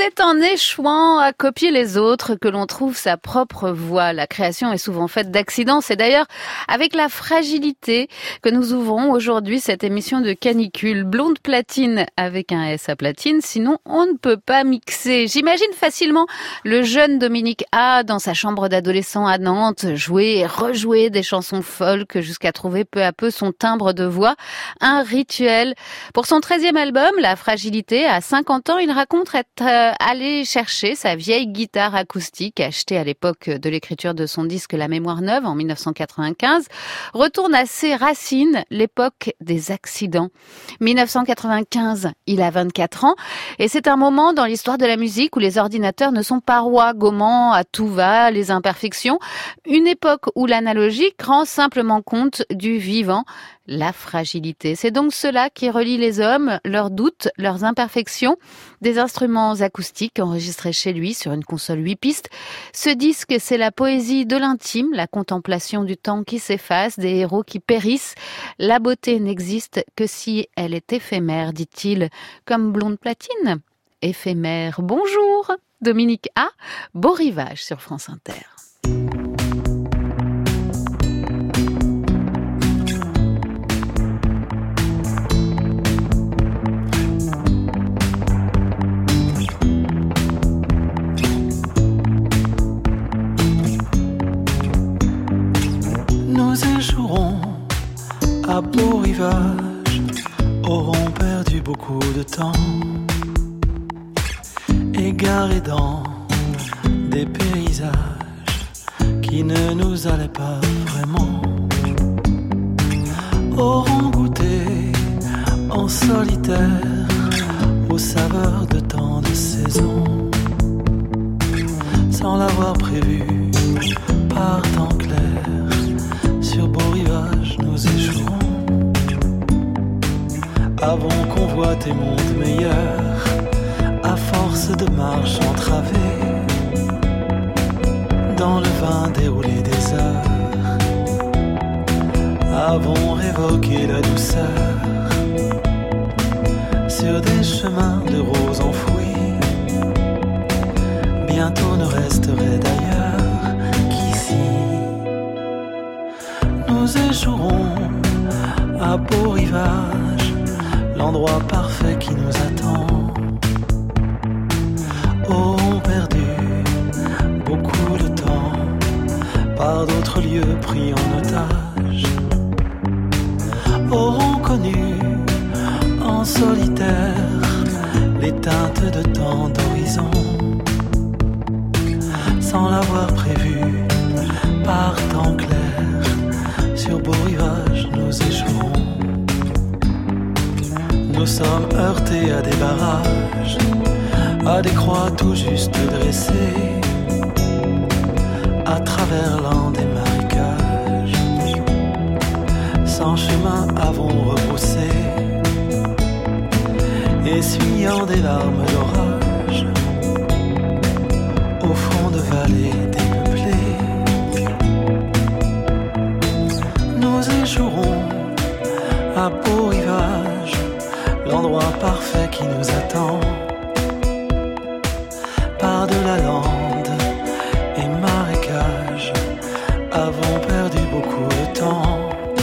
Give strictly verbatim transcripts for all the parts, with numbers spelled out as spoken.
C'est en échouant à copier les autres que l'on trouve sa propre voie. La création est souvent faite d'accidents. C'est d'ailleurs avec la fragilité que nous ouvrons aujourd'hui cette émission de Canicule. Blonde platine avec un S à platine, sinon on ne peut pas mixer. J'imagine facilement le jeune Dominique A dans sa chambre d'adolescent à Nantes, jouer et rejouer des chansons folk jusqu'à trouver peu à peu son timbre de voix. Un rituel. Pour son treizième album, La Fragilité, à cinquante ans, il raconte être allé chercher sa vieille guitare acoustique achetée à l'époque de l'écriture de son disque La Mémoire Neuve en dix-neuf cent quatre-vingt-quinze, retourne à ses racines, l'époque des accidents. dix-neuf cent quatre-vingt-quinze, il a vingt-quatre ans et c'est un moment dans l'histoire de la musique où les ordinateurs ne sont pas rois, gommant à tout va les imperfections. Une époque où l'analogique rend simplement compte du vivant, la fragilité. C'est donc cela qui relie les hommes, leurs doutes, leurs imperfections. Des instruments acoustiques enregistrés chez lui sur une console huit pistes. Ce disque, c'est la poésie de l'intime, la contemplation du temps qui s'efface, des héros qui périssent. La beauté n'existe que si elle est éphémère, dit-il, comme Blonde platine. Éphémère. Bonjour, Dominique A. Beau rivage sur France Inter. Nous échouerons à beau rivage, auront perdu beaucoup de temps, égarés dans des paysages qui ne nous allaient pas vraiment, auront goûté en solitaire aux saveurs de tant de saisons, sans l'avoir prévu par temps clair. Sur beau rivage, nous échouerons. Avons convoité monde meilleur, à force de marche entravée, dans le vin déroulé des heures, avons révoqué la douceur, sur des chemins de roses enfouis. Bientôt ne resterait d'ailleurs qu'ici. Nous échouerons à beau rivage, l'endroit parfait qui nous attend. Auront perdu beaucoup de temps par d'autres lieux pris en otage. Auront connu en solitaire les teintes de tant d'horizons, sans l'avoir prévu par temps clair. Sur beau rivage, nous échouerons. Nous sommes heurtés à des barrages, à des croix tout juste dressées, à travers l'an des marécages. Sans chemin avons rebroussé, essuyant des larmes d'orage, au fond de vallées dépeuplées. Nous échouerons à beau rivage, l'endroit parfait qui nous attend. Par de la lande et marécage, avons perdu beaucoup de temps,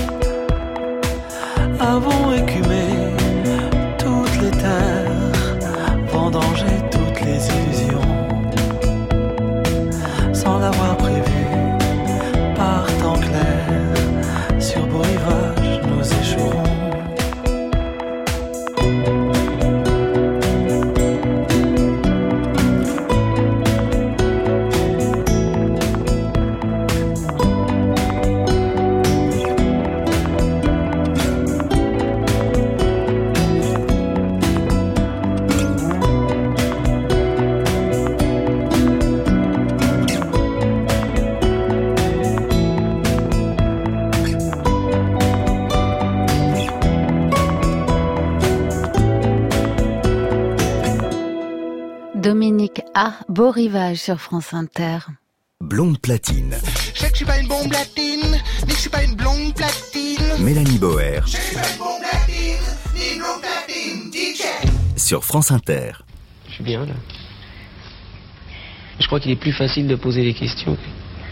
avons écumé toutes les terres, vendangé toutes les illusions, sans l'avoir prévu par temps clair. Sur beau rivage, nous échouerons. Dominique A. Beau rivage sur France Inter. Blonde platine. Je sais que je suis pas une blonde platine, mais je suis pas une blonde platine. Mélanie Boer. Je suis pas une blonde platine, ni une blonde platine. D J. Sur France Inter. Je suis bien là. Je crois qu'il est plus facile de poser les questions. Non ?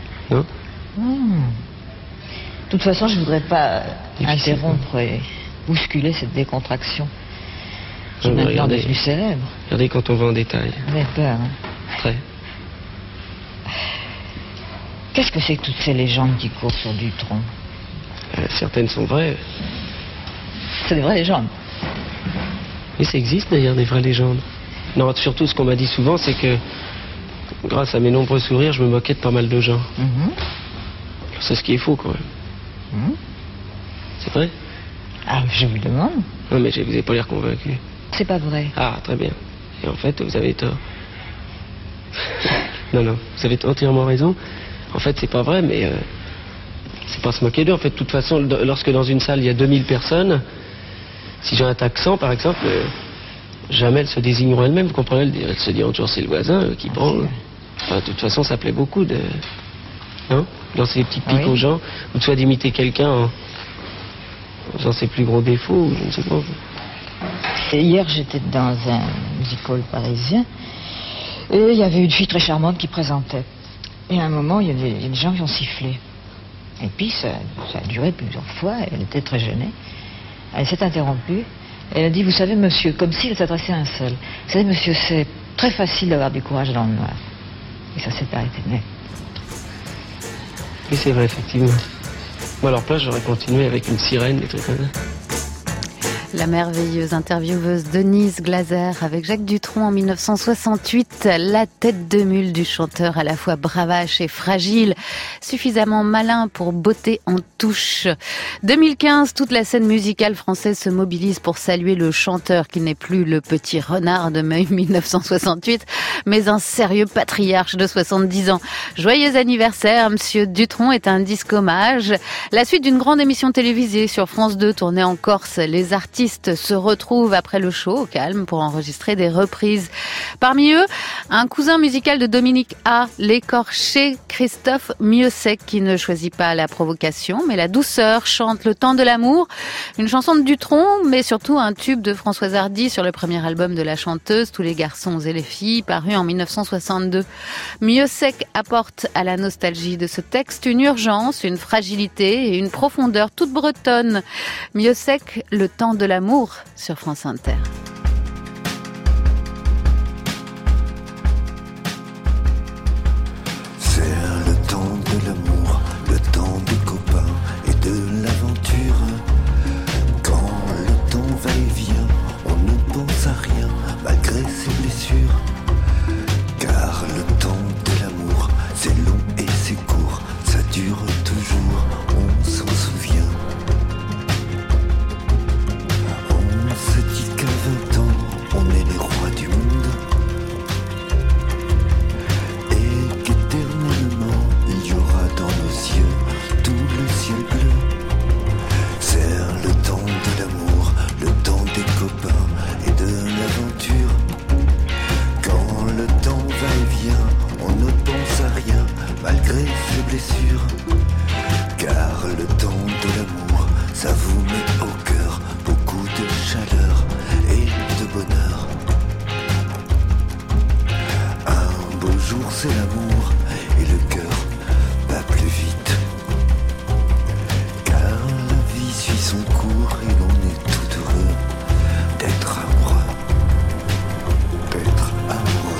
Hmm. De toute façon, je voudrais pas Difficile, interrompre et bousculer cette décontraction qui est Non, mais maintenant regardez. devenue célèbre. Regardez quand on va en détail. Vous avez peur, hein? Très. Qu'est-ce que c'est que toutes ces légendes qui courent sur Dutronc? Euh, certaines sont vraies. C'est des vraies légendes. Et ça existe d'ailleurs des vraies légendes. Non, surtout ce qu'on m'a dit souvent, c'est que grâce à mes nombreux sourires, je me moquais de pas mal de gens. Mhm. C'est ce qui est faux quand même. Mhm. C'est vrai? Ah, je vous demande. Non, mais je vous ai pas l'air convaincu. C'est pas vrai. Ah, très bien. Et en fait, vous avez tort. non, non, vous avez entièrement raison. En fait, c'est pas vrai, mais euh, c'est pas se moquer d'eux. En fait, de toute façon, d- lorsque dans une salle il y a deux mille personnes, si j'ai un taxan, par exemple, euh, jamais elles se désigneront elles-mêmes. Vous comprenez? Elles, elles se diront toujours c'est le voisin euh, qui prend. euh. Enfin, de toute façon, ça plaît beaucoup de. Non? Lancer des petites piques Oui. aux gens, ou soit d'imiter quelqu'un en en faisant ses plus gros défauts, ou je ne sais pas. Et hier, j'étais dans un music-hall parisien et il y avait une fille très charmante qui présentait. Et à un moment, il y avait il y a des gens qui ont sifflé. Et puis, ça, ça a duré plusieurs fois. Elle était très gênée. Elle s'est interrompue. Elle a dit, vous savez, monsieur, comme si elle s'adressait à un seul. Vous savez, monsieur, c'est très facile d'avoir du courage dans le noir. Et ça s'est arrêté net. Oui, c'est vrai, effectivement. Moi, à leur place, j'aurais continué avec une sirène, des trucs comme ça. La merveilleuse intervieweuse Denise Glaser avec Jacques Dutronc en mille neuf cent soixante-huit, la tête de mule du chanteur à la fois bravache et fragile, suffisamment malin pour botter en touche. deux mille quinze, toute la scène musicale française se mobilise pour saluer le chanteur qui n'est plus le petit renard de mai mille neuf cent soixante-huit, mais un sérieux patriarche de soixante-dix ans. Joyeux anniversaire, monsieur Dutronc est un disque hommage. La suite d'une grande émission télévisée sur France deux tournée en Corse, les artistes se retrouvent après le show au calme pour enregistrer des reprises. Parmi eux, un cousin musical de Dominique A, l'écorché Christophe Miossec, qui ne choisit pas la provocation, mais la douceur, chante Le temps de l'amour, une chanson de Dutronc, mais surtout un tube de Françoise Hardy sur le premier album de la chanteuse, Tous les garçons et les filles, paru en mille neuf cent soixante-deux. Miossec apporte à la nostalgie de ce texte une urgence, une fragilité et une profondeur toute bretonne. Miossec, Le temps de l'amour sur France Inter. C'est le temps de l'amour, le temps des copains et de l'aventure. Quand le temps va et vient, on ne pense à rien malgré ses blessures. Car le temps de l'amour, c'est long et c'est court, ça dure toujours, on s'en souvient. On se dit qu'à vingt ans, on est les rois du monde. Et qu'éternellement, il y aura dans nos yeux tout le ciel bleu. C'est le temps de l'amour, le temps des copains et de l'aventure. Quand le temps va et vient, on ne pense à rien malgré ses blessures. Car le temps de l'amour, ça vous met au cœur beaucoup de chaleur et de bonheur. Un beau jour c'est l'amour et le cœur bat plus vite. Car la vie suit son cours et l'on est tout heureux d'être amoureux. D'être amoureux.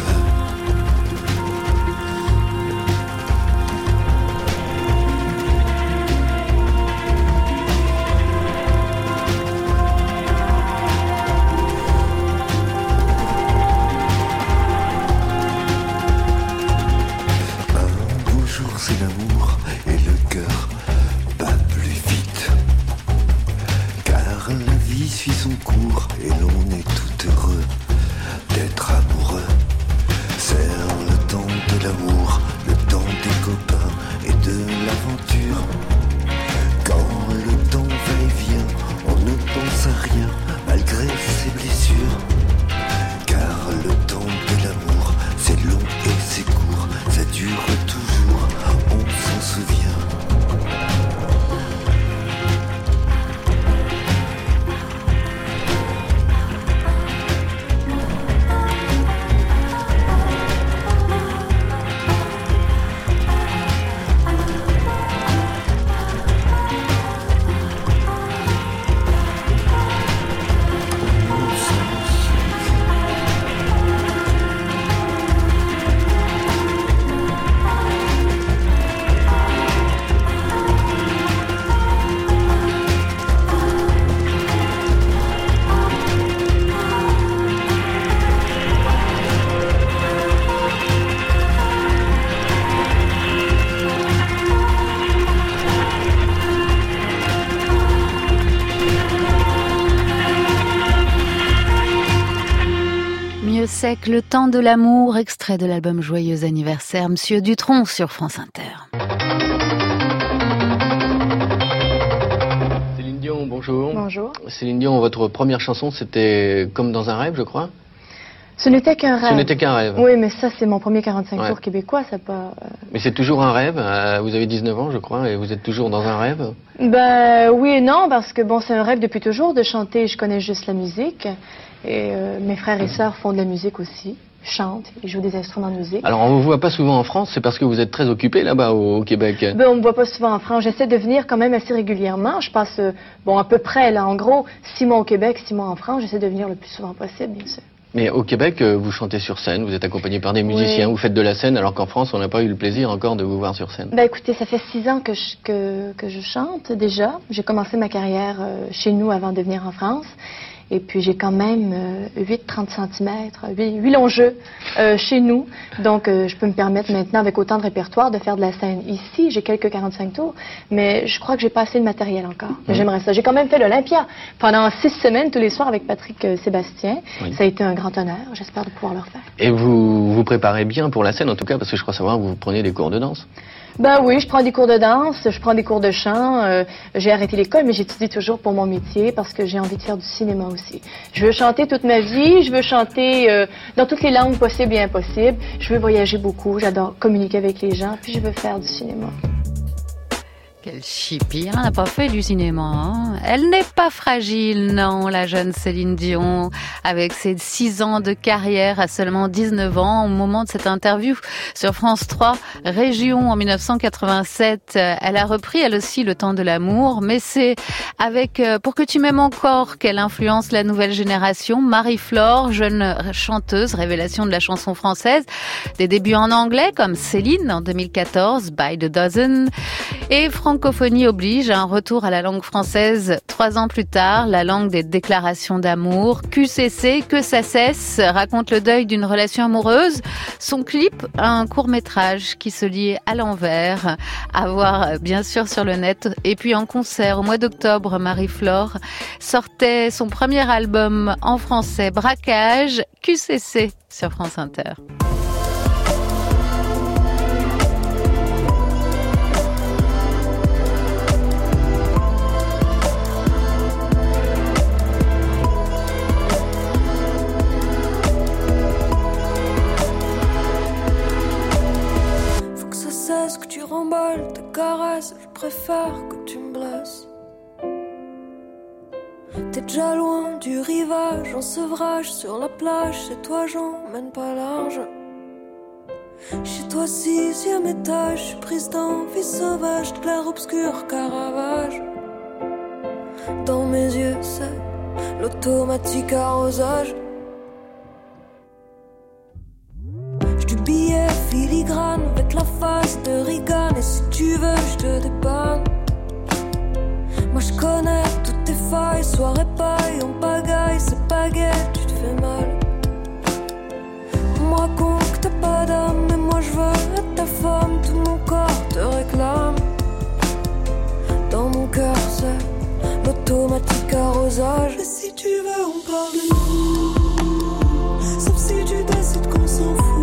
Québec, le temps de l'amour, extrait de l'album Joyeux anniversaire, Monsieur Dutronc sur France Inter. Céline Dion, bonjour. Bonjour. Céline Dion, votre première chanson, c'était Comme dans un rêve, je crois. Ce n'était qu'un rêve. Ce n'était qu'un rêve. Oui, mais ça, c'est mon premier quarante-cinq Ouais. tours québécois, ça pas... euh, Mais c'est toujours un rêve. euh, Vous avez dix-neuf ans, je crois, et vous êtes toujours dans un rêve. Ben oui et non, parce que bon, c'est un rêve depuis toujours de chanter. Je connais juste la musique. Et euh, mes frères et sœurs font de la musique aussi. Ils chantent, ils jouent des instruments de musique. Alors, on vous voit pas souvent en France, c'est parce que vous êtes très occupé là-bas au, au Québec. Ben, on me voit pas souvent en France. J'essaie de venir quand même assez régulièrement. Je passe, euh, bon, à peu près, là, en gros, six mois au Québec, six mois en France. J'essaie de venir le plus souvent possible, bien sûr. Mais au Québec, euh, vous chantez sur scène, vous êtes accompagné par des musiciens, Oui. vous faites de la scène, alors qu'en France, on n'a pas eu le plaisir encore de vous voir sur scène. Ben écoutez, ça fait six ans que je, que, que je chante déjà. J'ai commencé ma carrière euh, chez nous avant de venir en France. Et puis j'ai quand même euh, huit trente centimètres, huit longs jeux euh, chez nous. Donc euh, je peux me permettre maintenant, avec autant de répertoire, de faire de la scène. Ici, j'ai quelques quarante-cinq tours, mais je crois que j'ai pas assez de matériel encore. Mais Mmh. j'aimerais ça. J'ai quand même fait l'Olympia pendant six semaines, tous les soirs, avec Patrick euh, Sébastien. Oui. Ça a été un grand honneur. J'espère de pouvoir le refaire. Et vous vous préparez bien pour la scène, en tout cas, parce que je crois savoir que vous prenez des cours de danse. Ben oui, je prends des cours de danse, je prends des cours de chant. euh, j'ai arrêté l'école, mais j'étudie toujours pour mon métier parce que j'ai envie de faire du cinéma aussi. Je veux chanter toute ma vie, je veux chanter euh, dans toutes les langues possibles et impossibles. Je veux voyager beaucoup, j'adore communiquer avec les gens, puis je veux faire du cinéma. Quel chippie, elle n'a pas fait du cinéma. Hein. Elle n'est pas fragile, non, la jeune Céline Dion, avec ses six ans de carrière à seulement dix-neuf ans, au moment de cette interview sur France trois, Région en mille neuf cent quatre-vingt-sept. Elle a repris, elle aussi, Le temps de l'amour, mais c'est avec euh, Pour que tu m'aimes encore qu'elle influence la nouvelle génération. Marie-Flore, jeune chanteuse, révélation de la chanson française, des débuts en anglais comme Céline en deux mille quatorze, By the Dozen, et francophonie oblige, un retour à la langue française trois ans plus tard, la langue des déclarations d'amour. Q C C, Que ça cesse, raconte le deuil d'une relation amoureuse. Son clip, un court-métrage qui se lit à l'envers, à voir bien sûr sur le net. Et puis en concert, au mois d'octobre, Marie-Flore sortait son premier album en français, Braquage, Q C C sur France Inter. Que tu remballes tes caresses, je préfère que tu me blesses. T'es déjà loin du rivage, en sevrage sur la plage. Chez toi j'emmène pas large. Chez toi sixième étage, je suis prise d'envie sauvage, de clair-obscur Caravage. Dans mes yeux c'est l'automatique arrosage. Billet filigrane avec la face de Reagan. Et si tu veux je te dépanne. Moi je connais toutes tes failles. Soirée paille, on pagaille. C'est pas gai, tu te fais mal. On me raconte que t'as pas d'âme, mais moi je veux être ta femme. Tout mon corps te réclame. Dans mon cœur c'est l'automatique arrosage. Et si tu veux on parle de nous. Sauf si tu décides qu'on s'en fout.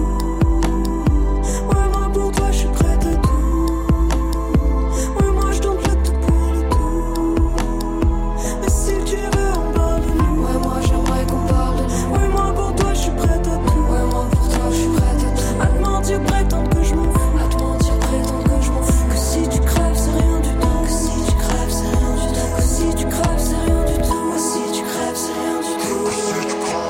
Pour toi, je suis prête à tout. Ouais, moi, je tombe tout pour le tout. Mais si tu veux, on parle de nous. Ouais, moi, j'aimerais qu'on parle de nous. Ouais, moi, pour toi, je suis prête à tout. Ouais, moi, pour toi, je suis prête à tout. À te mentir, prétendre que je m'en fous. À te mentir, prétendre que je m'en fous. Que si tu crèves, c'est rien du tout. Que si tu crèves, c'est rien du tout. Que si tu crèves, c'est rien du tout. Que si tu crèves, c'est rien du tout. Que si tu crèves, c'est rien du tout.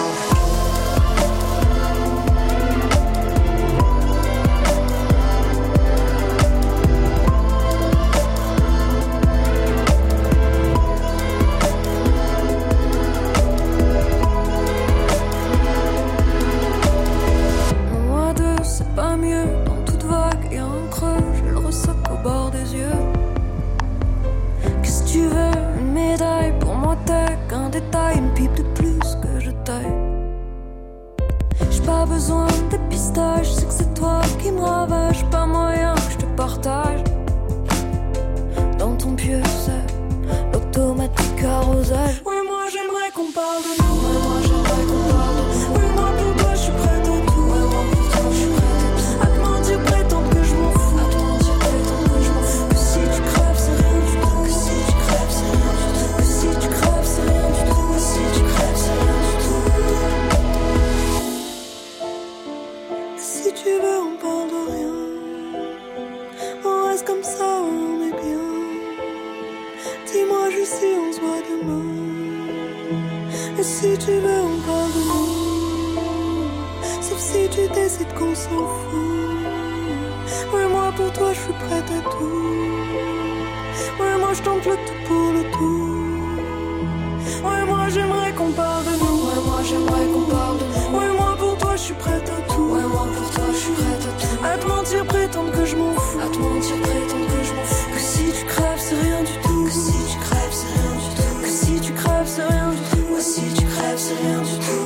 Pas mieux, dans toute vague, y'a un creux, je le ressac au bord des yeux. Qu'est-ce que tu veux, une médaille, pour moi t'es qu'un détail, une pipe de plus que je taille. J'ai pas besoin de dépistage, je sais que c'est toi qui me ravage, pas moyen que je te partage. Dans ton pieu c'est l'automatique arrosage. Oui moi j'aimerais qu'on parle de nous. Oui moi j'aimerais qu'on parle de nous. Oui moi pour toi si tu veux, on parle de rien. On reste comme ça, on est bien. Dis-moi juste si on se voit demain. Et si tu veux, on parle de nous. Sauf si tu décides qu'on s'en fout. Ouais, moi pour toi, je suis prête à tout. Ouais, moi je tente le tout pour le tout. Ouais, moi j'aimerais qu'on parle de nous. Ouais, moi j'aimerais qu'on parle de nous. Ouais, moi pour toi, je suis prête à tout. Ouais, moi pour toi, je suis prête à tout. À te mentir, prétendre que je m'en fous. À te mentir, prétendre que je m'en fous. Que si tu crèves, c'est rien du tout. Que si tu crèves, c'est rien du tout. Que si tu crèves, c'est rien du tout. Ouais, si tu crèves, c'est rien du tout.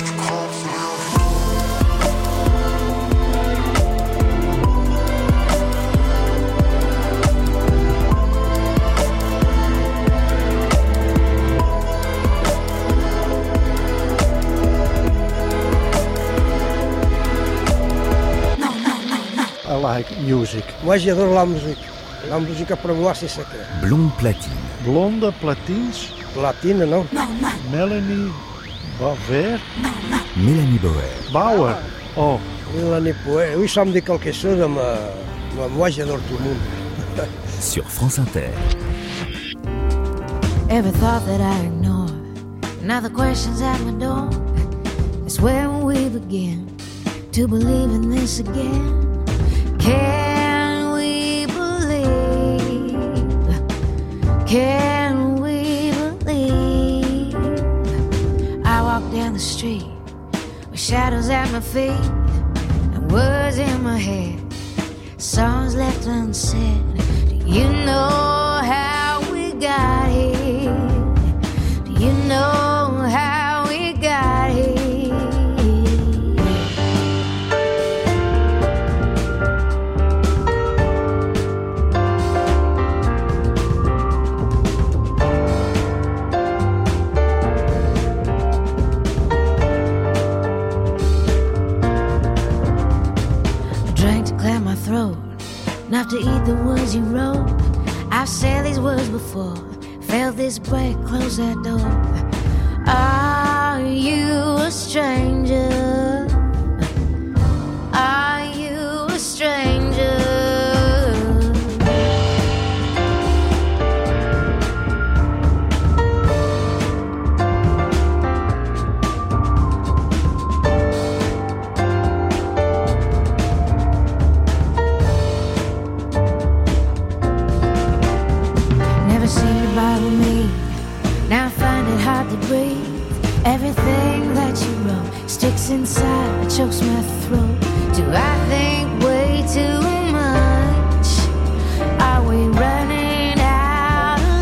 I like music. Moi j'adore la musique. La musique pour moi c'est ça. Blonde platine. Blonde platines. Platine, non? Non, non. Mélanie Bauer. Non, non. Mélanie Bauer. Bauer. Oh. Mélanie Bauer. Oui, ça me dit quelque chose. Mais, mais moi j'adore tout le monde. Sur France Inter. Every thought that I ignore, now the questions at my door. It's when we begin to believe in this again. Can we believe? Can we believe? I walk down the street with shadows at my feet and words in my head, songs left unsaid. Do you know how we got here? Do you know how we got here? Throat, not to eat the words you wrote. I've said these words before, felt this break, close that door. Are you a stranger? Are you a stranger? Now I find it hard to breathe. Everything that you wrote sticks inside, chokes my throat. Do I think way too much? Are we running out of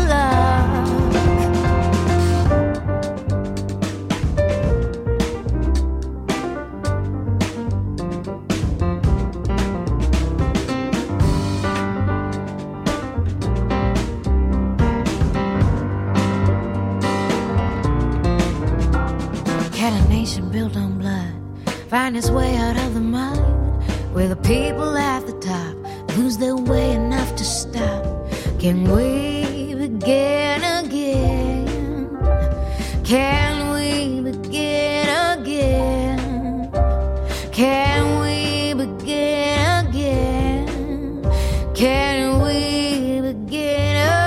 built on blood, find its way out of the mud, where the people at the top lose their way enough to stop. Can we begin again? Can we begin again? Can we begin again? Can we begin again?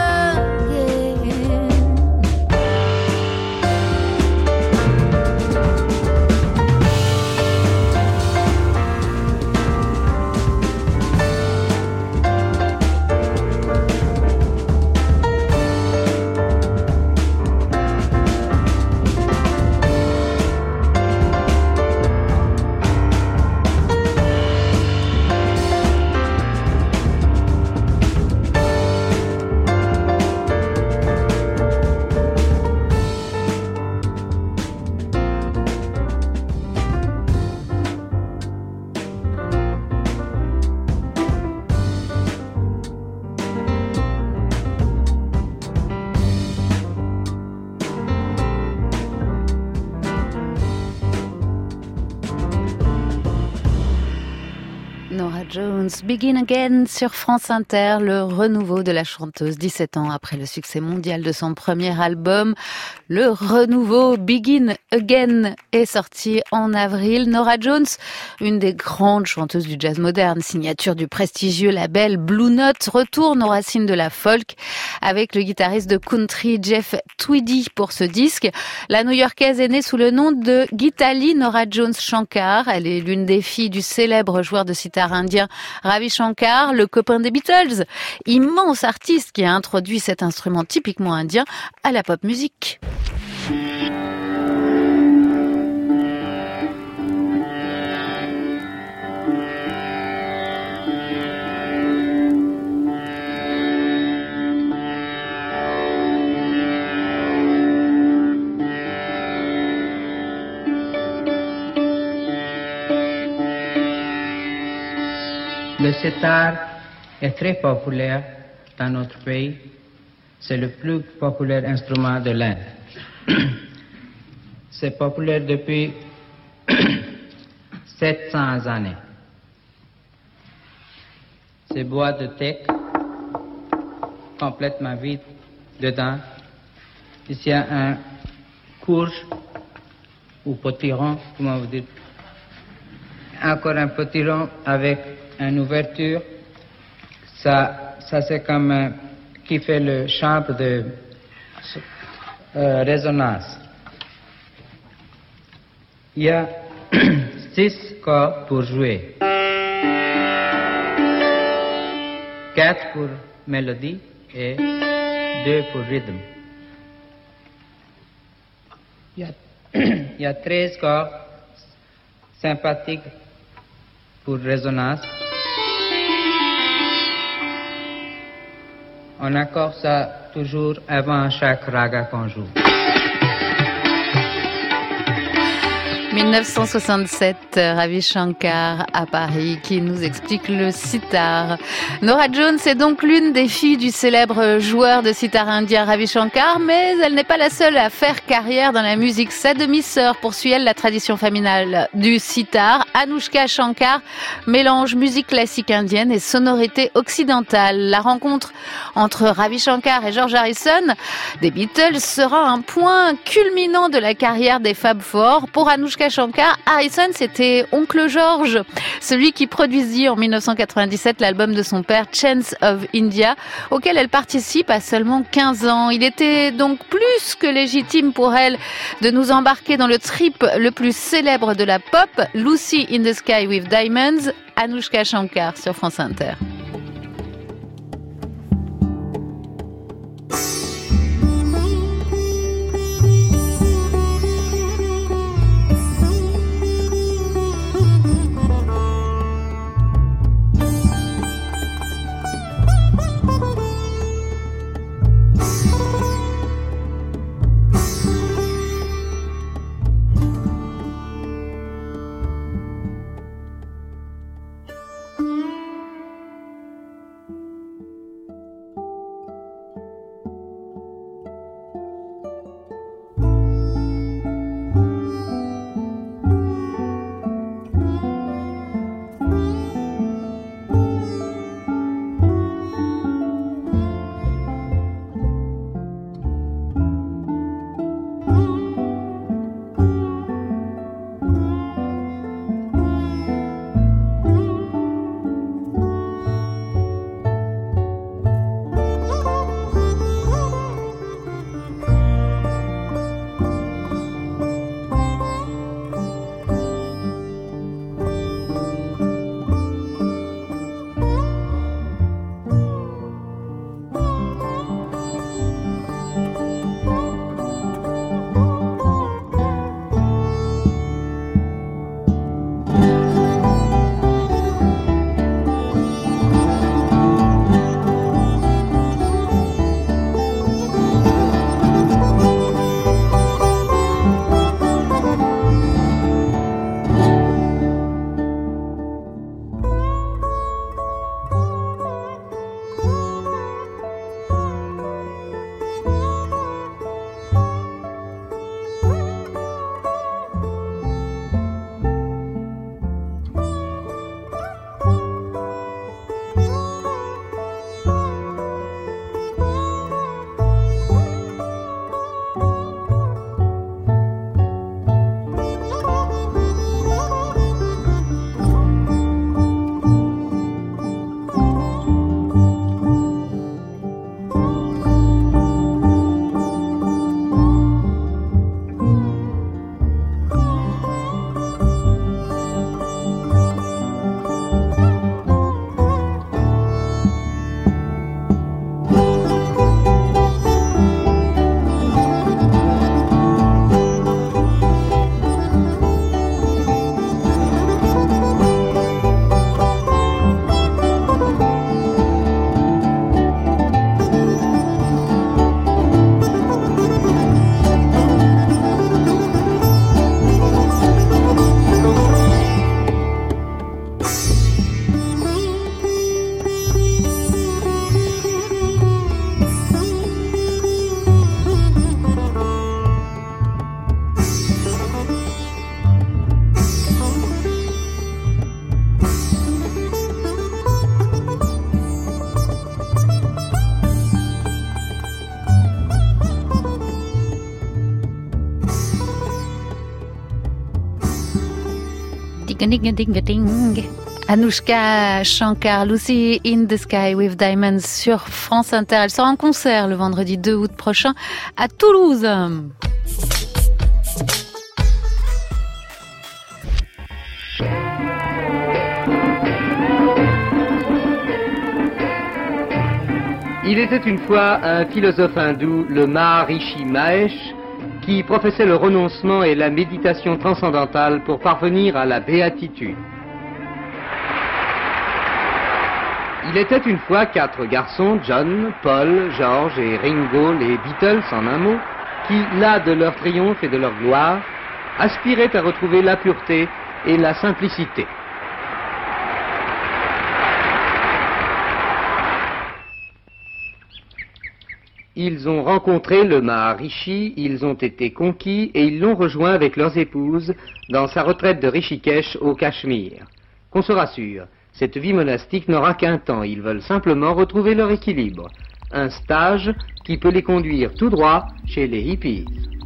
Norah Jones, Begin Again sur France Inter, le renouveau de la chanteuse dix-sept ans après le succès mondial de son premier album. Le renouveau Begin Again est sorti en avril. Norah Jones, une des grandes chanteuses du jazz moderne, signature du prestigieux label Blue Note, retourne aux racines de la folk avec le guitariste de country Jeff Tweedy pour ce disque. La New-Yorkaise est née sous le nom de Geetali Norah Jones Shankar. Elle est l'une des filles du célèbre joueur de sitar indien Ravi Shankar, le copain des Beatles, immense artiste qui a introduit cet instrument typiquement indien à la pop musique. Le sitar est très populaire dans notre pays. C'est le plus populaire instrument de l'Inde. C'est populaire depuis sept cents années. C'est boîte de teck, complètement vide dedans. Ici, il y a un courge ou potiron, comment vous dites. Encore un potiron avec une ouverture, ça, ça c'est comme euh, qui fait le chambre de euh, résonance. Il y a six cordes pour jouer, quatre pour mélodie et deux pour rythme. Il y a, il y a treize cordes sympathiques pour résonance. On accorde ça toujours avant chaque raga qu'on joue. dix-neuf cent soixante-sept, Ravi Shankar à Paris qui nous explique le sitar. Norah Jones est donc l'une des filles du célèbre joueur de sitar indien Ravi Shankar, mais elle n'est pas la seule à faire carrière dans la musique. Sa demi-sœur poursuit elle la tradition familiale du sitar. Anushka Shankar mélange musique classique indienne et sonorité occidentale. La rencontre entre Ravi Shankar et George Harrison des Beatles sera un point culminant de la carrière des Fab Four. Pour Anushka Shankar, Harrison, c'était Oncle George, celui qui produisit en dix-neuf cent quatre-vingt-dix-sept l'album de son père, Chants of India, auquel elle participe à seulement quinze ans. Il était donc plus que légitime pour elle de nous embarquer dans le trip le plus célèbre de la pop, Lucy in the Sky with Diamonds, Anushka Shankar sur France Inter. Ding-a-ding-a-ding-a-ding. Anouchka Shankar, Lucy in the Sky with Diamonds sur France Inter. Elle sera en concert le vendredi deux août prochain à Toulouse. Il était une fois un philosophe hindou, le Maharishi Mahesh, qui professait le renoncement et la méditation transcendantale pour parvenir à la béatitude. Il était une fois quatre garçons, John, Paul, George et Ringo, les Beatles en un mot, qui, las de leur triomphe et de leur gloire, aspiraient à retrouver la pureté et la simplicité. Ils ont rencontré le Maharishi, ils ont été conquis et ils l'ont rejoint avec leurs épouses dans sa retraite de Rishikesh au Cachemire. Qu'on se rassure, cette vie monastique n'aura qu'un temps, ils veulent simplement retrouver leur équilibre. Un stage qui peut les conduire tout droit chez les hippies.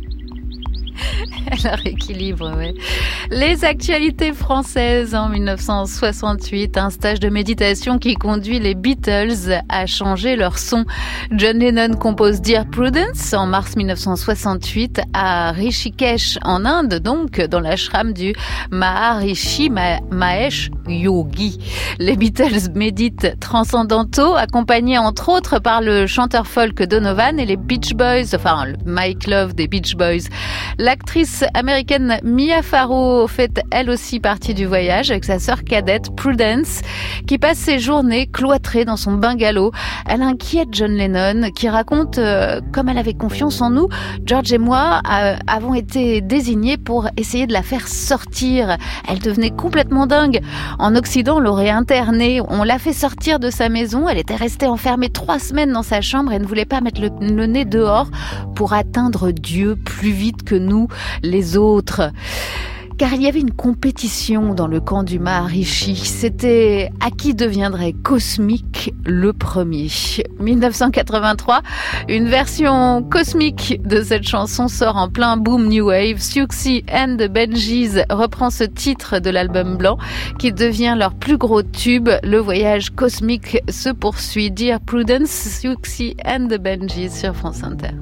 Leur équilibre, oui. Les actualités françaises en mille neuf cent soixante-huit, un stage de méditation qui conduit les Beatles à changer leur son. John Lennon compose Dear Prudence en mars mille neuf cent soixante-huit à Rishikesh en Inde, donc dans l'ashram du Maharishi Mahesh Yogi. Les Beatles méditent transcendantaux, accompagnés entre autres par le chanteur folk Donovan et les Beach Boys, enfin le Mike Love des Beach Boys. L'actrice américaine Mia Farrow fait elle aussi partie du voyage avec sa sœur cadette Prudence qui passe ses journées cloîtrée dans son bungalow. Elle inquiète John Lennon qui raconte euh, comme elle avait confiance en nous, George et moi euh, avons été désignés pour essayer de la faire sortir. Elle devenait complètement dingue. En Occident, on l'aurait internée. On l'a fait sortir de sa maison. Elle était restée enfermée trois semaines dans sa chambre et ne voulait pas mettre le, le nez dehors pour atteindre Dieu plus vite que nous, les autres. Car il y avait une compétition dans le camp du Maharishi. C'était à qui deviendrait cosmique le premier. mille neuf cent quatre-vingt-trois, une version cosmique de cette chanson sort en plein boom New Wave. Siouxsie and the Benjis reprend ce titre de l'album blanc qui devient leur plus gros tube. Le voyage cosmique se poursuit. Dear Prudence, Siouxsie and the Benjis sur France Inter.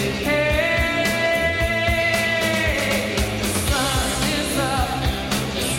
Sun is up.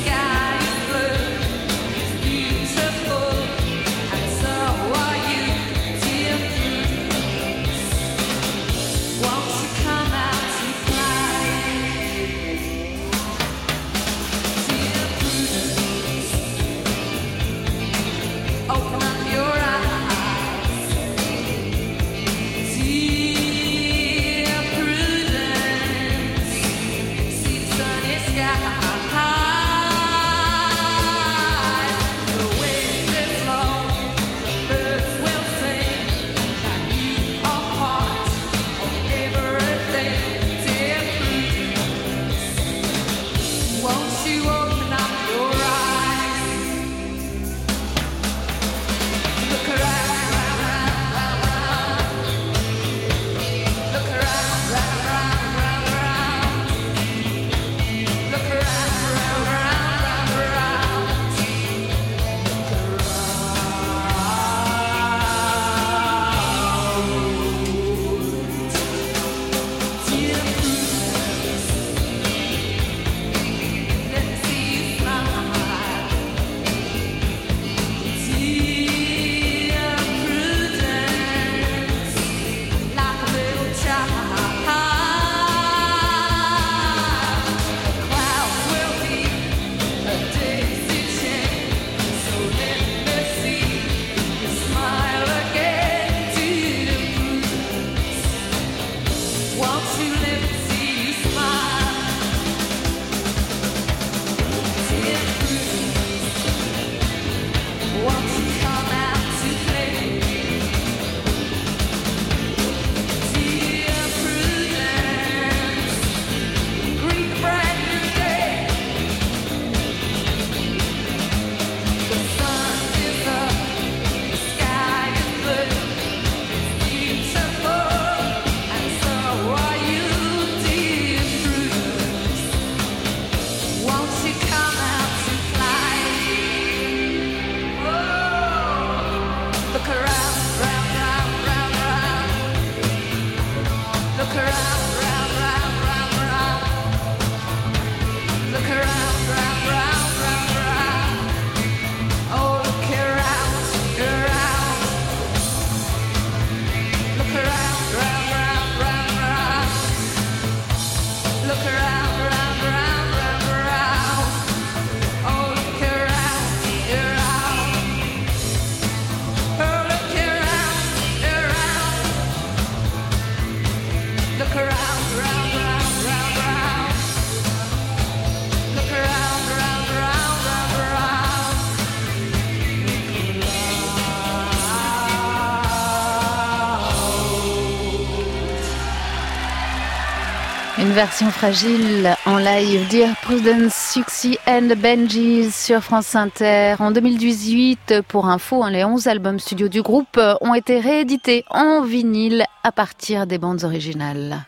Une version fragile en live, Dear Prudence, Siouxsie and the Benjis sur France Inter. En deux mille dix-huit, pour info, les onze albums studio du groupe ont été réédités en vinyle à partir des bandes originales.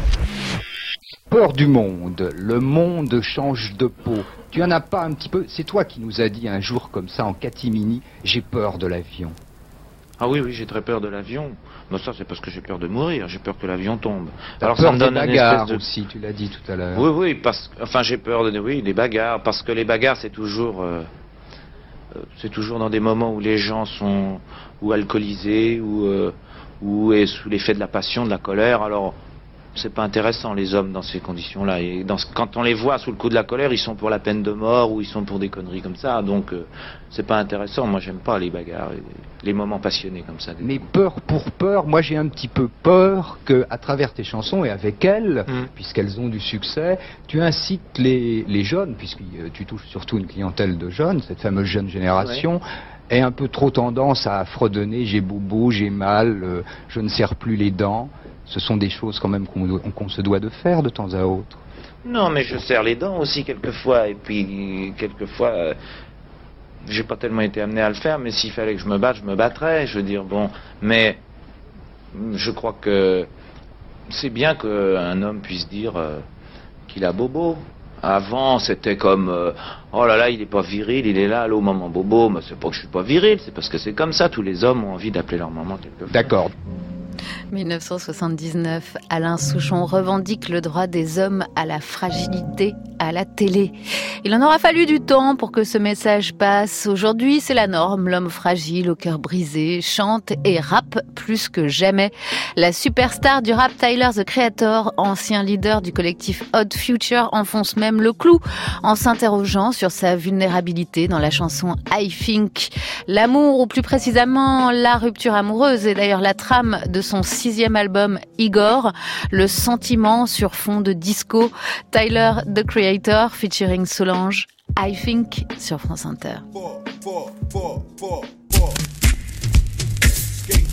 Peur du monde, le monde change de peau. Tu en as pas un petit peu? C'est toi qui nous as dit un jour comme ça en catimini, j'ai peur de l'avion. Ah oui, oui, j'ai très peur de l'avion. Mais ça, c'est parce que j'ai peur de mourir, j'ai peur que l'avion tombe. T'as Alors peur ça me donne des une bagarres espèce de... aussi, tu l'as dit tout à l'heure. Oui, oui, parce que, enfin, j'ai peur de, oui, des bagarres, parce que les bagarres, c'est toujours, euh, euh, c'est toujours dans des moments où les gens sont ou alcoolisés ou euh, ou est sous l'effet de la passion, de la colère. Alors, c'est pas intéressant les hommes dans ces conditions-là. Et dans ce, quand on les voit sous le coup de la colère, ils sont pour la peine de mort ou ils sont pour des conneries comme ça. Donc, euh, c'est pas intéressant. Moi, j'aime pas les bagarres, les moments passionnés comme ça. Mais peur pour peur, moi j'ai un petit peu peur que, à travers tes chansons et avec elles, mmh. puisqu'elles ont du succès, tu incites les, les jeunes, puisque tu touches surtout une clientèle de jeunes, cette fameuse jeune génération, ouais. ait un peu trop tendance à fredonner j'ai bobo, j'ai mal, euh, je ne serre plus les dents. Ce sont des choses quand même qu'on qu'on se doit de faire de temps à autre. Non, mais je serre les dents aussi quelquefois, et puis quelquefois, euh, j'ai pas tellement été amené à le faire, mais s'il fallait que je me batte, je me battrais, je veux dire, bon, mais je crois que c'est bien qu'un homme puisse dire euh, qu'il a bobo. Avant, c'était comme, euh, oh là là, il est pas viril, il est là, allô, maman bobo, mais c'est pas que je suis pas viril, c'est parce que c'est comme ça, tous les hommes ont envie d'appeler leur maman quelquefois. D'accord. dix-neuf cent soixante-dix-neuf, Alain Souchon revendique le droit des hommes à la fragilité à la télé. Il en aura fallu du temps pour que ce message passe. Aujourd'hui, c'est la norme. L'homme fragile, au cœur brisé, chante et rappe plus que jamais. La superstar du rap, Tyler, the Creator, ancien leader du collectif Odd Future, enfonce même le clou en s'interrogeant sur sa vulnérabilité dans la chanson I Think. L'amour, ou plus précisément la rupture amoureuse, est d'ailleurs la trame de son sixième album Igor, le sentiment sur fond de disco. Tyler, the Creator, featuring Solange, I Think sur France Inter. Four, four, four, four, four. Skate.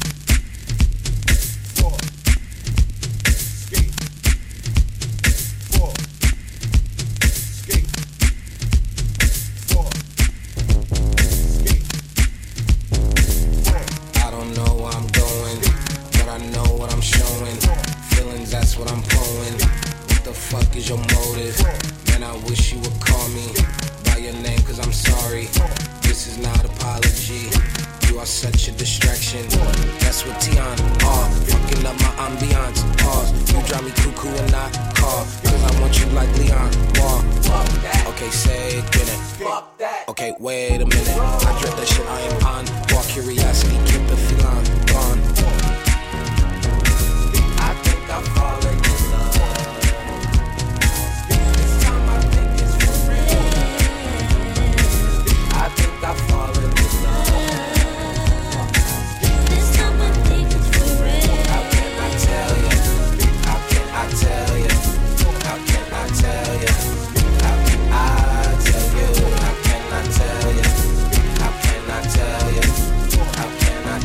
Four. Skate. Four. Skate. Four. Skate. I don't know where I'm going, but I know what I'm showing. Feelings, that's what I'm pulling. What the fuck is your motive? Man, I wish you would call me by your name, cause I'm sorry. This is not apology. You are such a distraction. That's what Tion are. Fucking up my ambiance. Pause. You drive me cuckoo and not call. Cause I want you like Leon. War. Okay, say it, get it. Okay, wait a minute. I dread that shit, I am on. War curiosity, keep the feline gone. I think I'm falling in love. This time I think it's for real. I think I'm falling in love. This time I think it's for real. How can I tell you? How can I tell you? How can I tell you? How can I tell you? How can I tell you? How can I tell you? How can I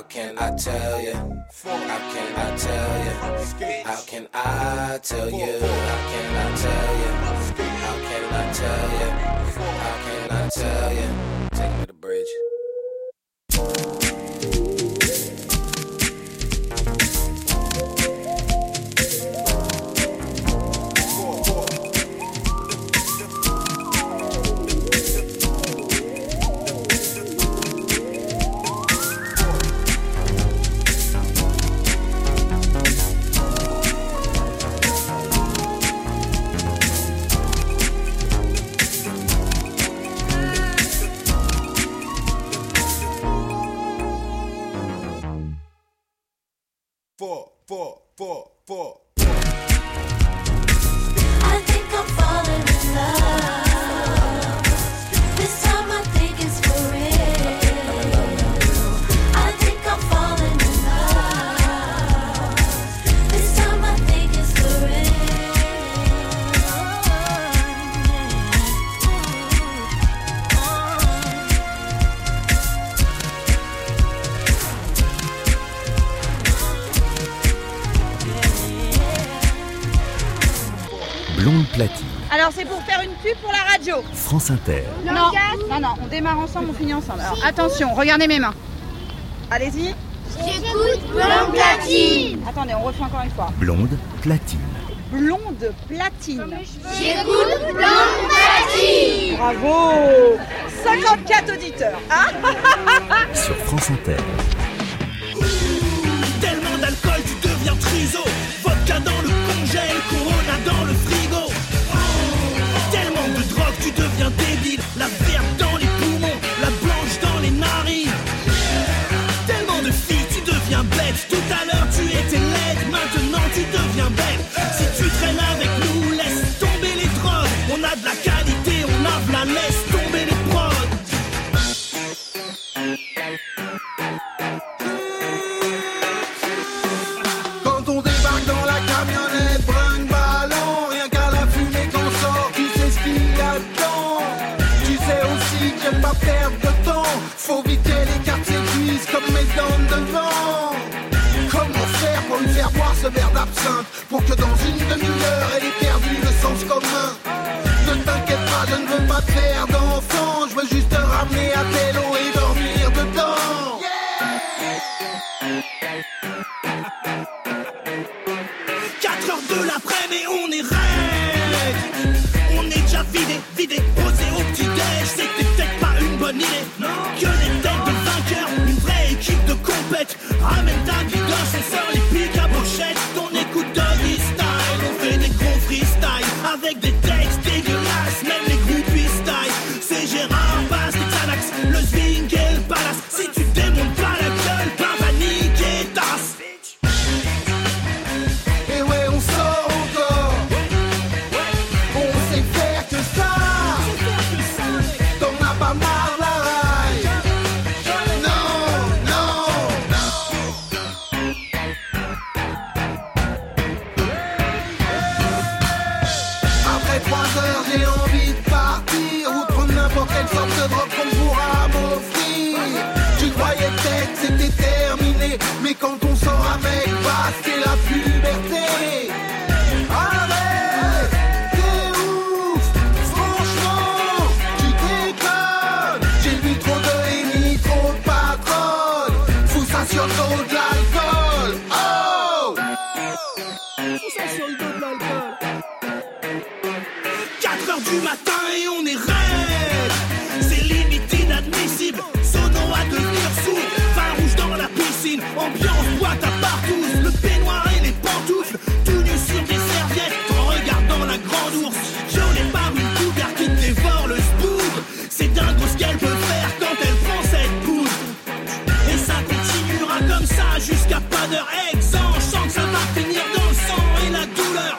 can I tell you? How can I tell you? How can I tell you? How can I tell you? How can I tell you? How can I tell you? Take me to the bridge. Four, four, four, four. I think I'm falling in love. This time I think it's for real. I think I'm falling in love. This time I think it's for Blonde Platine. Alors c'est pour faire une pub pour la radio. France Inter. Non, non, non, on démarre ensemble, on finit ensemble. Alors attention, regardez mes mains. Allez-y. J'écoute Blonde Platine. Attendez, on refait encore une fois. Blonde Platine. Blonde Platine. J'écoute Blonde Platine. Bravo. cinquante-quatre auditeurs. Hein. Sur France Inter. Tellement d'alcool, tu deviens triso. Vodka dans le congèle, Corona dans le frigo. Tellement de drogue, tu deviens débile. La verte dans les poumons, la blanche dans les narines. Tellement de filles, tu deviens bête. Tout à l'heure, tu étais laide, maintenant tu deviens bête. Si tu traînes avec nous, laisse tomber les drogues. On a de la qualité, on lave la laisse tomber les prods. Quand on débarque dans la camionnette, brinque ballon, rien qu'à la fumée qu'on sort, tu sais ce qu'il y a dedans. Tu sais aussi que j'aime pas perdre de temps, faut vider les quartiers cuisses comme mes dents devant. Comment faire pour lui faire boire ce verre d'absinthe, pour que dans une demi-heure elle ait perdu le sens commun. Ne t'inquiète pas, je ne veux pas te faire d'enfant, je veux juste te ramener à vélo et dormir dedans. quatre heures de l'après-midi, on est raide. On est déjà vidé, vidé, posé au petit-déj. C'était peut-être pas une bonne idée. Que des têtes de vainqueurs, une vraie équipe de compète. Ramène ta guidance, on sort les pics à pochette. On écoute Doggy Style, on fait des gros freestyle. Avec des textes dégueulasses, même les groupies style. C'est Gérard Bass, les Xanax, le Zwing et le Palace. Si tu démontes pas la gueule, pas paniquer ta race. Et ouais, on sort encore. On sait faire que ça. T'en as pas marre la raille. Non, non, après trois heures, j'ai envie de partir ou de prendre n'importe quelle sorte de drogue qu'on pourra m'offrir. Tu croyais peut-être que c'était terminé, mais quand on sort avec, bah c'est la puberté. Arrête, t'es ouf, franchement, tu déconnes. J'ai vu trop de Henny, trop de patronne. Fous ça sur le dos de l'alcool. Oh, fous ça sur le dos de l'alcool. quatre heures du matin et on est raide. C'est limite inadmissible. Sono à devenir sourd. Vin rouge dans la piscine. Ambiance boîte à partouze. Le peignoir et les pantoufles. Tout nu sur des serviettes. En regardant la grande ours. Violée par une cougar qui dévore le spoon. C'est dingue ce qu'elle peut faire quand elle prend cette poudre. Et ça continuera comme ça jusqu'à pas d'heure exempt. Je sens que ça va finir dans le sang et la douleur.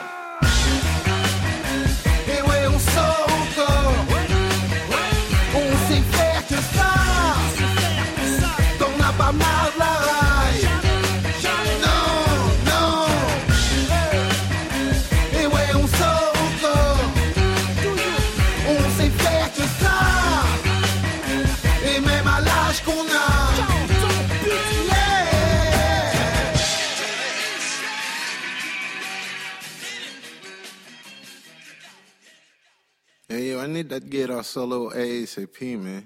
Et ouais, on sort encore. On sait faire que ça. T'en as pas marre la raille. Non, non. Et ouais, on sort encore. On sait faire que ça. Et même à l'âge qu'on a. Yeah. I need that guitar solo ASAP, man.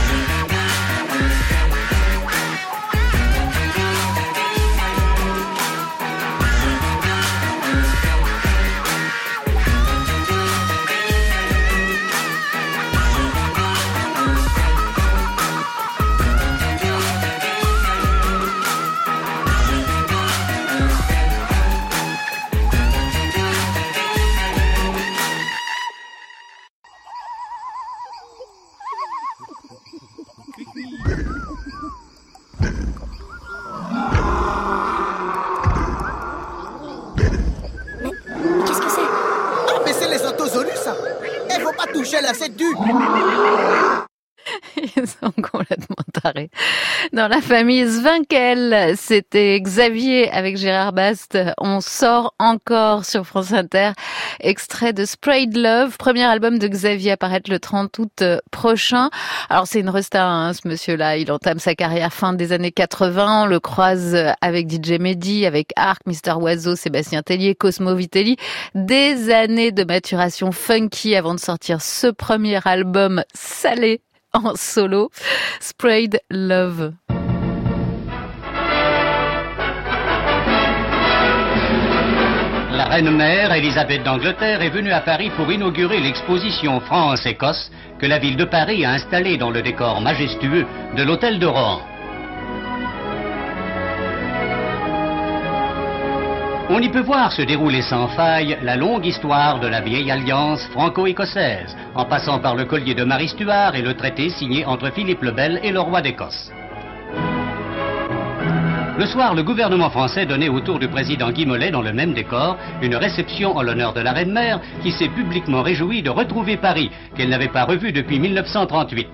Ils sont complètement tarés. Dans la famille Zvinkel, c'était Xavier avec Gérard Bast. On sort encore sur France Inter. Extrait de Sprayed Love, premier album de Xavier à paraître le trente août prochain. Alors c'est une resta, hein, ce monsieur-là. Il entame sa carrière fin des années quatre-vingts. On le croise avec D J Mehdi, avec Arc, Mister Oiseau, Sébastien Tellier, Cosmo Vitelli. Des années de maturation funky avant de sortir ce premier album salé en solo, Sprayed Love. La reine-mère, Élisabeth d'Angleterre, est venue à Paris pour inaugurer l'exposition France-Écosse que la ville de Paris a installée dans le décor majestueux de l'hôtel de Rohan. On y peut voir se dérouler sans faille la longue histoire de la vieille alliance franco-écossaise, en passant par le collier de Marie Stuart et le traité signé entre Philippe le Bel et le roi d'Écosse. Le soir, le gouvernement français donnait autour du président Guy Mollet, dans le même décor, une réception en l'honneur de la reine-mère qui s'est publiquement réjouie de retrouver Paris, qu'elle n'avait pas revu depuis mille neuf cent trente-huit.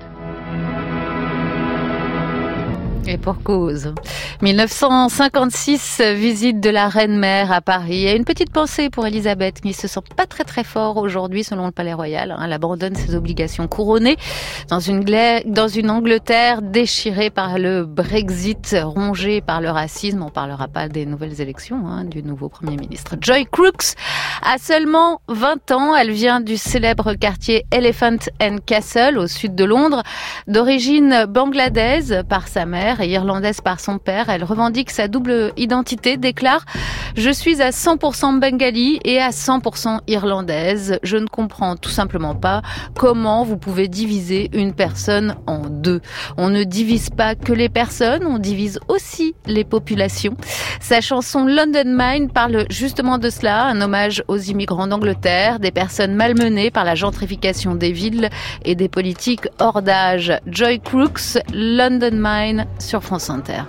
Et pour cause. mille neuf cent cinquante-six, visite de la reine-mère à Paris. Et une petite pensée pour Elisabeth, qui se sent pas très très fort aujourd'hui selon le Palais Royal. Elle abandonne ses obligations couronnées dans une, gla... dans une Angleterre déchirée par le Brexit, rongée par le racisme. On parlera pas des nouvelles élections, hein, du nouveau Premier ministre. Joy Crooks a seulement vingt ans. Elle vient du célèbre quartier Elephant and Castle, au sud de Londres. D'origine bangladaise par sa mère et irlandaise par son père, elle revendique sa double identité, déclare « Je suis à cent pour cent bengali et à cent pour cent irlandaise. Je ne comprends tout simplement pas comment vous pouvez diviser une personne en deux. On ne divise pas que les personnes, on divise aussi les populations. » Sa chanson London Mine parle justement de cela, un hommage aux immigrants d'Angleterre, des personnes malmenées par la gentrification des villes et des politiques hors d'âge. Joy Crooks, London Mine sur France Inter.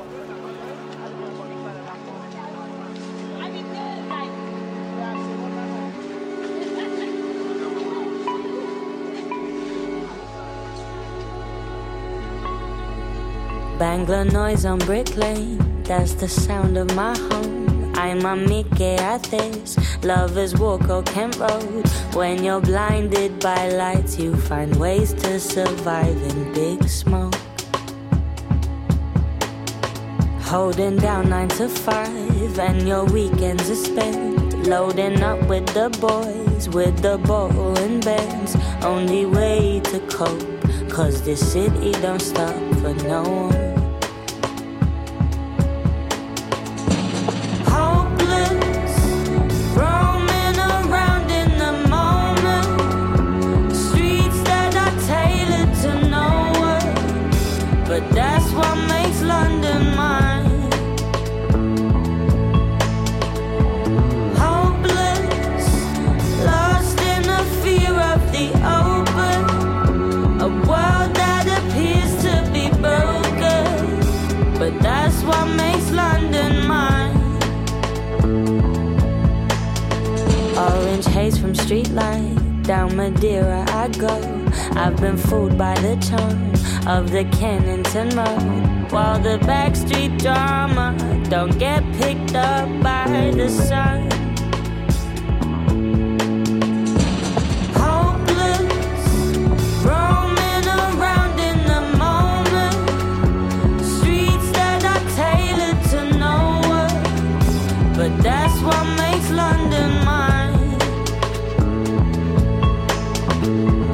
Bangla noise on Brick Lane, that's the sound of my home. I'm a Mickey at this, lovers walk on Kent Road. When you're blinded by lights, you find ways to survive in big smoke. Holding down nine to five, and your weekends are spent loading up with the boys, with the ball and bands. Only way to cope, cause this city don't stop for no one. But that's what makes London mine. Hopeless, lost in the fear of the open, a world that appears to be broken. But that's what makes London mine. Orange haze from streetlight, down Madeira I go. I've been fooled by the charm of the Kennington Road, while the backstreet drama don't get picked up by the sun. Hopeless, roaming around in the moment, streets that are tailored to no one. But that's what makes London mine.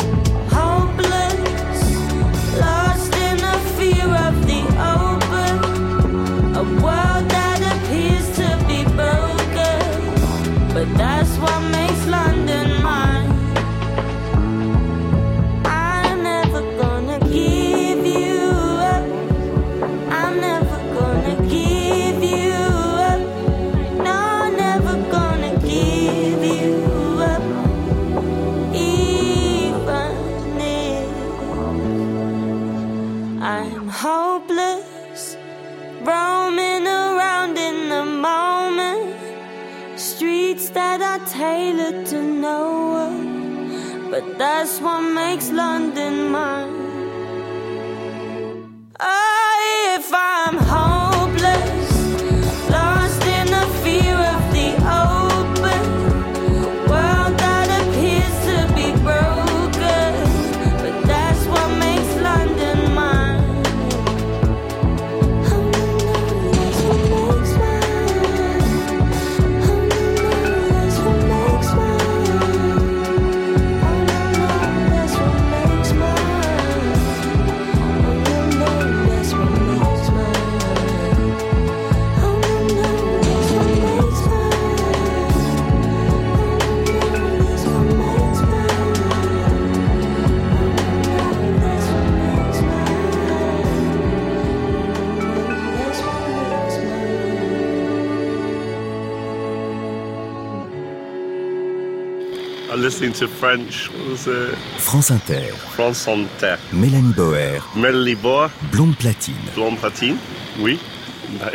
I'm hopeless, roaming around in the moment, streets that are tailored to no one, but that's what makes London mine. Oh, if I'm hopeless, lost in the fear of the open world that appears to be broken, but that's what makes London mine. Oh no, that's what makes mine. Oh no, that's what makes mine. Oh no, that's what makes mine. Oh no, that's what makes mine. I'm listening to French, what was it? France Inter. France Inter. Mélanie Boer. Mélanie Boer. Blonde Platine. Blonde Platine. Oui. No.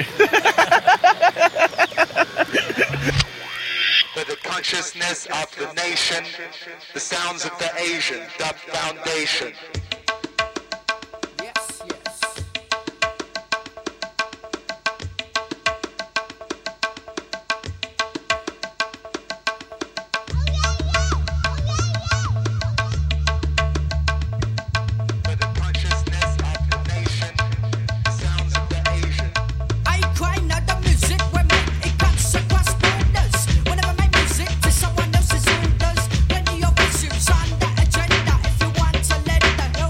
For the consciousness of the nation, the sounds of the Asian Dub Foundation. I cry now the music when it cuts across borders. Whenever my music to someone else's orders, plenty of issues on the agenda. If you want to let the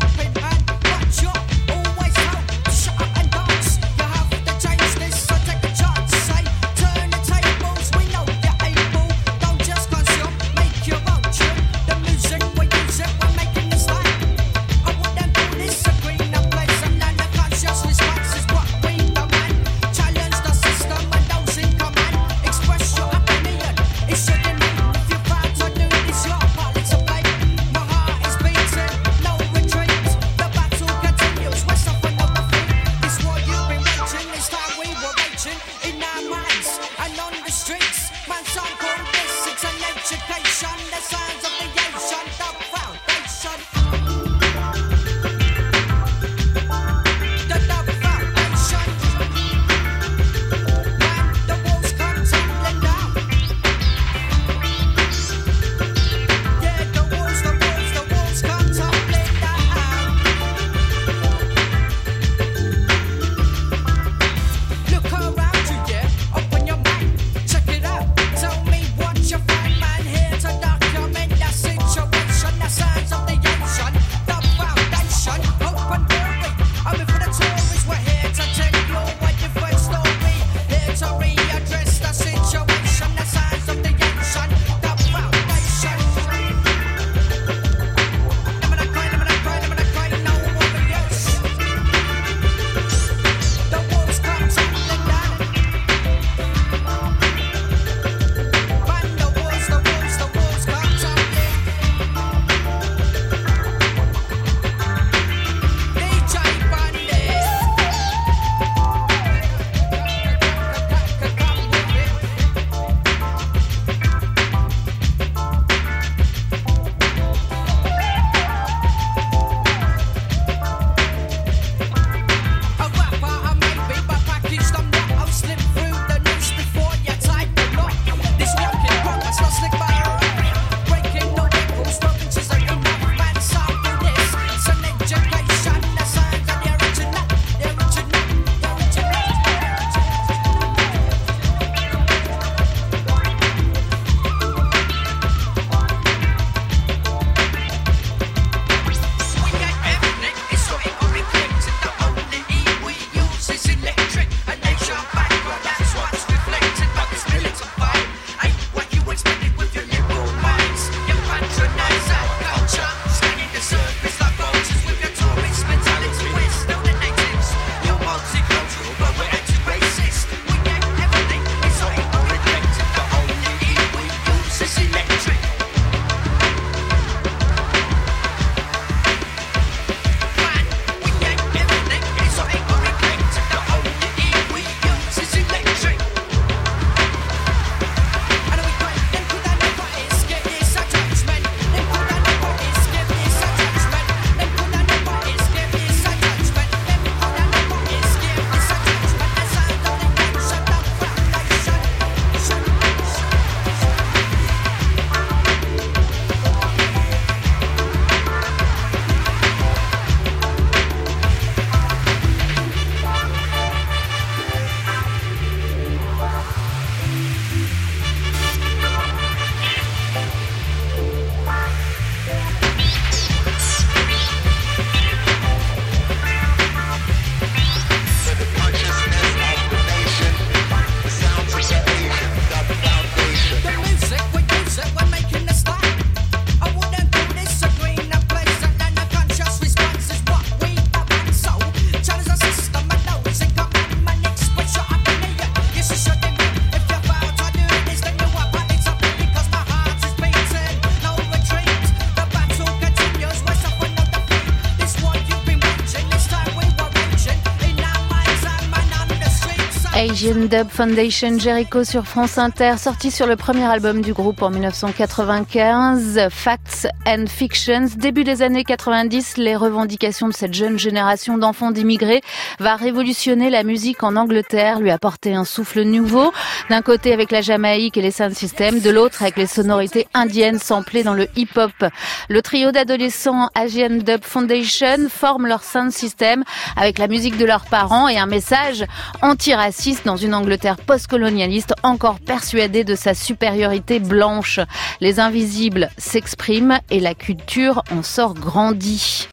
Asian Dub Foundation, Jericho sur France Inter, sorti sur le premier album du groupe en dix-neuf cent quatre-vingt-quinze, Facts and Fictions. Début des années quatre-vingt-dix, les revendications de cette jeune génération d'enfants d'immigrés va révolutionner la musique en Angleterre, lui apporter un souffle nouveau. D'un côté avec la Jamaïque et les sound systems, de l'autre avec les sonorités indiennes samplées dans le hip-hop. Le trio d'adolescents Asian Dub Foundation forme leur sound system avec la musique de leurs parents et un message anti-raciste dans une Angleterre post-colonialiste encore persuadée de sa supériorité blanche. Les invisibles s'expriment et la culture en sort grandie.